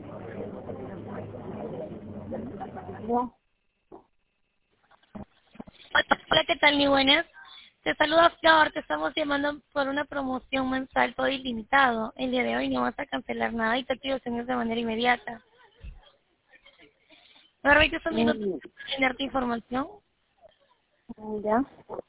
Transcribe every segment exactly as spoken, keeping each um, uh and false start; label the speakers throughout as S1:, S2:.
S1: No.
S2: Hola, ¿qué tal? Muy buenas. Te saluda Flor, te estamos llamando por una promoción mensual todo ilimitado. El día de hoy no vas a cancelar nada y te activación es de manera inmediata. ¿Me permites un minuto
S1: Mm,
S2: para tenerte información?
S1: ya.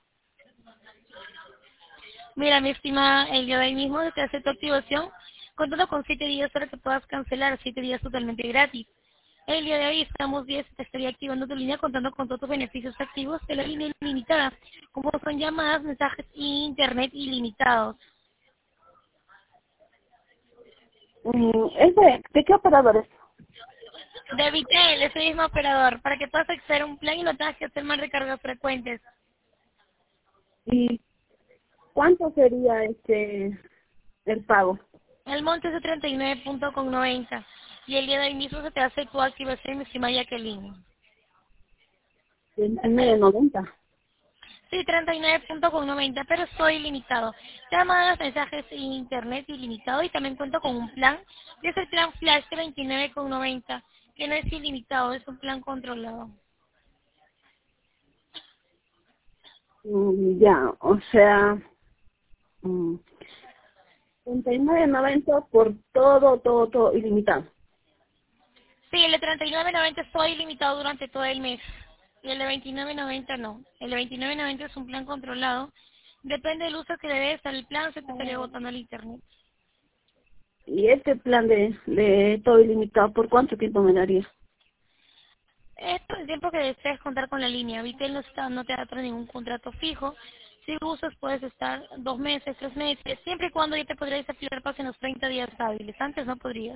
S2: Mira, mi estimada, el día de hoy mismo te hace tu activación, contando con siete días para que puedas cancelar, siete días totalmente gratis. El día de hoy estamos diez, te estaría activando tu línea contando con todos tus beneficios activos de la línea ilimitada, como son llamadas, mensajes e internet ilimitados.
S1: Mm, ¿es de, de qué operador es?
S2: De Vitel, ese mismo operador, para que puedas acceder a un plan y no tengas que hacer más recargas frecuentes.
S1: ¿Y cuánto sería este el pago?
S2: El monte es de treinta y nueve punto noventa y el día de hoy mismo se te hace tu activación, mi estimada Jacqueline.
S1: veintinueve noventa.
S2: Sí, treinta y nueve punto noventa, pero soy ilimitado. Llamadas, mensajes e internet ilimitado y también cuento con un plan. Y es el plan Flash de veintinueve con noventa, que no es ilimitado, es un plan controlado.
S1: Mm, ya, o sea, mm, treinta y nueve noventa por todo, todo, todo ilimitado.
S2: Sí, el de treinta y nueve noventa soy ilimitado durante todo el mes. Y el de veintinueve noventa no. El de veintinueve noventa es un plan controlado. Depende del uso que le des al plan, se te estaría botando el internet.
S1: ¿Y este plan de, de todo ilimitado por cuánto tiempo me daría?
S2: Es por el tiempo que desees contar con la línea. Vitel no, está, no te da para ningún contrato fijo. Si usas puedes estar dos meses, tres meses, siempre y cuando ya te podrías activar pasen los treinta días hábiles. Antes no podrías.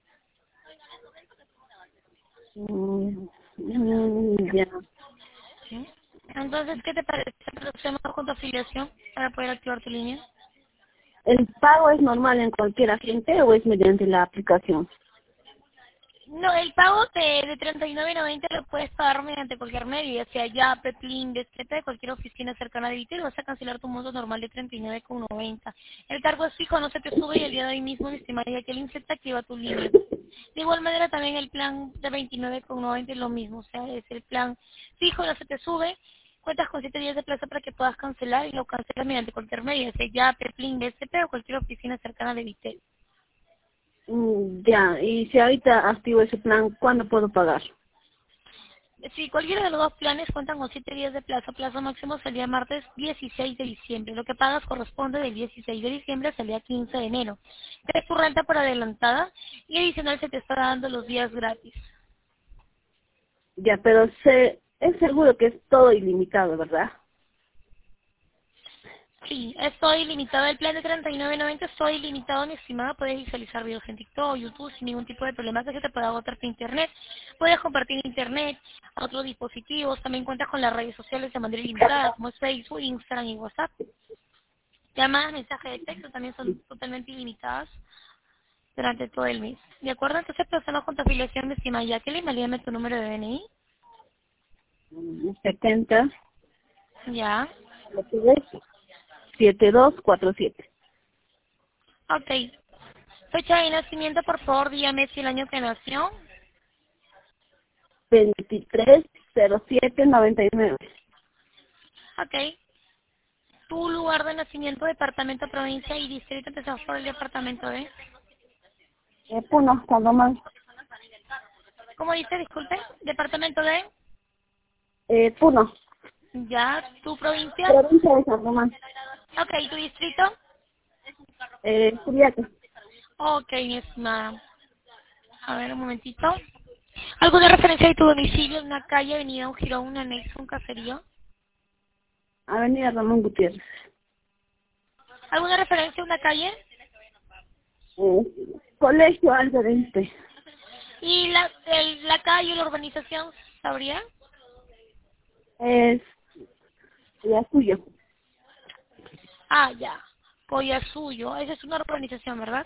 S1: Mm, mm, ya.
S2: ¿Sí? Entonces, ¿qué te parece? ¿Procedemos con tu afiliación para poder activar tu línea?
S1: ¿El pago es normal en cualquier agente o es mediante la aplicación?
S2: No, el pago de, de treinta y nueve noventa lo puedes pagar mediante cualquier medio, ya sea Yape, Plin, etcétera, cualquier oficina cercana de Vitel, vas a cancelar tu monto normal de treinta y nueve noventa. El cargo es fijo, no se te sube y el día de hoy mismo, mi estimada Jacqueline, se te activa tu línea. De igual manera también el plan de veintinueve noventa es lo mismo, o sea, es el plan fijo, no se te sube, cuentas con siete días de plazo para que puedas cancelar y lo cancelas mediante cualquier medio, ya sea Yape, Plin, etcétera, o cualquier oficina cercana de Vitel.
S1: Mm, ya, y si ahorita activo ese plan, ¿cuándo puedo pagar?
S2: Si cualquiera de los dos planes cuentan con siete días de plazo, plazo máximo sería martes dieciséis de diciembre. Lo que pagas corresponde del dieciséis de diciembre hasta el día quince de enero. Es tu renta por adelantada y adicional se te está dando los días gratis.
S1: Ya, pero sé, es seguro que es todo ilimitado, ¿verdad?
S2: Sí, estoy limitado. El plan de treinta y nueve noventa estoy limitado, mi estimada. Puedes visualizar videos en TikTok, YouTube sin ningún tipo de problema que se te pueda agotar tu internet. Puedes compartir internet a otros dispositivos. También cuentas con las redes sociales de manera ilimitada, como es Facebook, Instagram y WhatsApp. Llamadas, mensajes de texto también son totalmente ilimitadas durante todo el mes. ¿De acuerdo? Entonces procedemos con tu afiliación, mi estimada Jacqueline. Valídame tu número de D N I.
S1: Mm, setenta,
S2: Ya.
S1: setenta y dos cuarenta y siete.
S2: Ok. Fecha de nacimiento, por favor, dígame si el año que nació.
S1: veintitrés cero siete noventa y nueve.
S2: Ok. Tu lugar de nacimiento, departamento, provincia y distrito, empezamos por el departamento de...
S1: Eh, Puno, cuando más.
S2: ¿Cómo dice? Disculpe. Departamento de...
S1: Eh, Puno,
S2: Ya. Tu provincia.
S1: provincia de San Román.
S2: Ok. Tu distrito.
S1: Eh, Juliaca.
S2: Ok, mi estimada. A ver, un momentito. ¿Alguna referencia de tu domicilio? ¿Una calle, avenida, un jirón, un anexo, un caserío?
S1: Avenida Ramón Gutiérrez.
S2: ¿Alguna referencia a una calle?
S1: Eh, Colegio Alberente.
S2: ¿Y la, el- la calle, la urbanización, sabría?
S1: Es ya suyo.
S2: Ah, ya. Suyo. Esa es una urbanización, ¿verdad?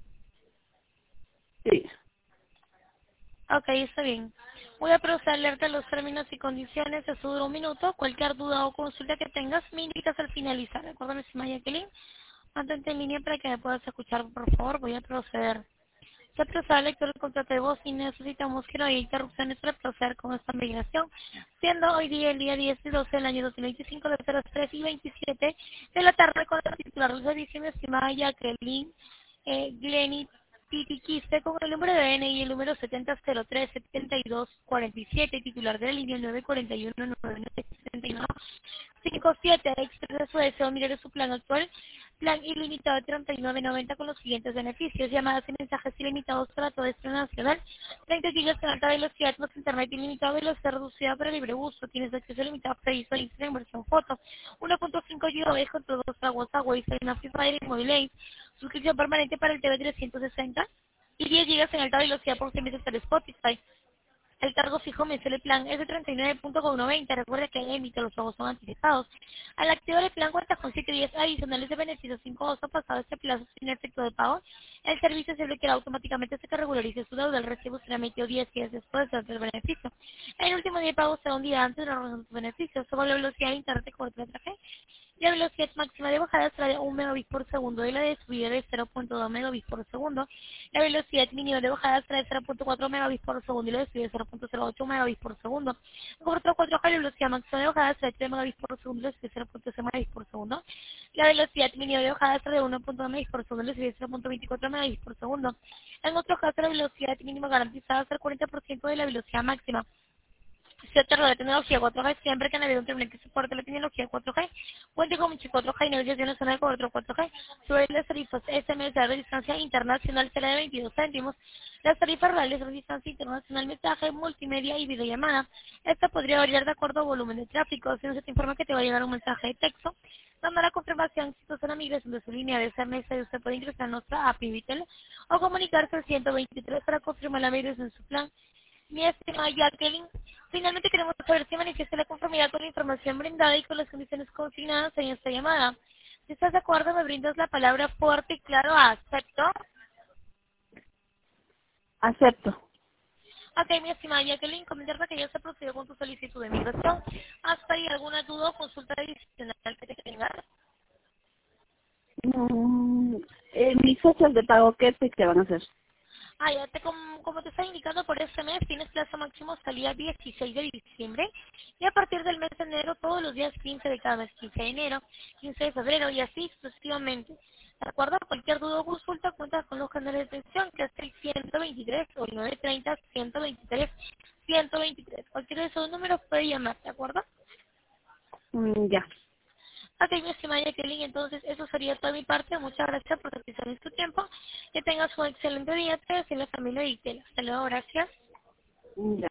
S1: Sí.
S2: Ok, está bien. Voy a proceder a leerte los términos y condiciones. Eso dura un minuto. Cualquier duda o consulta que tengas, me indicas al finalizar. ¿De acuerdo, mi estimada Jacqueline? Mantente en línea para que me puedas escuchar, por favor. Voy a proceder. Se procede al lector del contrato de voz y necesitamos que no haya interrupciones para proceder con esta migración, siendo hoy día el día diez y doce del año dos mil veinticinco de las tres y veintisiete de la tarde con la titular de servicio, mi estimada Jacqueline eh, Glenny Titiquiste, con el número de N I el número setenta cero tres setenta y dos cuarenta y siete, titular de la línea nueve cuatro uno nueve nueve setenta y uno cinco siete, expresa su deseo mirar su plan actual, plan ilimitado de treinta y nueve noventa con los siguientes beneficios: llamadas y mensajes ilimitados para todo destino nacional, treinta gigas de alta velocidad más internet ilimitado, velocidad reducida para libre uso, tienes acceso ilimitado para visual Instagram versión foto, uno punto cinco gigabytes con todos los aguas, agua y una Free Fire y Mobile, suscripción permanente para el T V trescientos sesenta y diez gigas en alta velocidad por seis meses para Spotify. El cargo fijo mensual del plan es de treinta y nueve punto noventa. Recuerda que en emite los pagos son anticipados. Al activar el plan cuenta con siete días adicionales de beneficios sin costo. Pasado este plazo sin efecto de pago, el servicio se bloqueará automáticamente hasta que regularice su deuda. El recibo será emitido diez días después del beneficio. El último día de pago será un día antes de la realización de sus beneficios. Sobre la velocidad de internet de cobertura de tres G, la velocidad máxima de bajada será de un megabit por segundo y la de subida de cero punto dos megabits por segundo. La velocidad mínima de bajada será de cero punto cuatro megabits por segundo y la de subida de cero punto cero ocho megabits por segundo. En cobertura cuatro G, la velocidad máxima de bajada será de tres megabits por segundo y la de subida de cero punto cero megabits por segundo. La velocidad mínima de bajada será de uno punto dos megabits por segundo y la de subida de cero punto veinticuatro megabits por segundo. En otro caso, la velocidad mínima garantizada será el cuarenta por ciento de la velocidad máxima. Se otorga la tecnología cuatro G siempre que navegue un terminal que soporte la tecnología cuatro G, cuente con cuatro G y navegación en zona de cobertura cuatro G. Sobre las tarifas S M S de distancia internacional será de veintidós céntimos. Las tarifas reales de distancia internacional, mensaje, multimedia y videollamada. Esta podría variar de acuerdo al volumen de tráfico. Si no se te informa que te va a llegar un mensaje de texto, dando la confirmación exitosa de la migración de su línea de S M S, usted puede ingresar a nuestra app Vitel o comunicarse al ciento veintitrés para confirmar la migración de su plan. Mi estimada Jacqueline, finalmente queremos saber si manifiesta la conformidad con la información brindada y con las condiciones consignadas en esta llamada. Si estás de acuerdo, me brindas la palabra fuerte y claro a acepto.
S1: Acepto.
S2: Ok, mi estimada Jacqueline, comentarte que ya se procedió con tu solicitud de migración. ¿Hasta ahí alguna duda o consulta adicional que tengas?
S1: Mm, eh, mis fechas de pago, ¿qué fecha van a ser?
S2: Ah, ya te, como, como te está indicando, por este mes tienes plazo máximo hasta el día dieciséis de diciembre y a partir del mes de enero todos los días quince de cada mes, quince de enero, quince de febrero y así sucesivamente. De acuerdo, cualquier duda o consulta cuenta con los canales de atención que es el ciento veintitrés o el nueve treinta, ciento veintitrés, ciento veintitrés. Cualquiera de esos números puede llamar, ¿de acuerdo?
S1: Mm, ya.
S2: Ok, mi estimada Jacqueline, entonces eso sería toda mi parte. Muchas gracias por utilizar tu tiempo. Que tengas un excelente día. Te deseo la familia de Itela. Hasta luego, gracias.
S1: Mm, ya.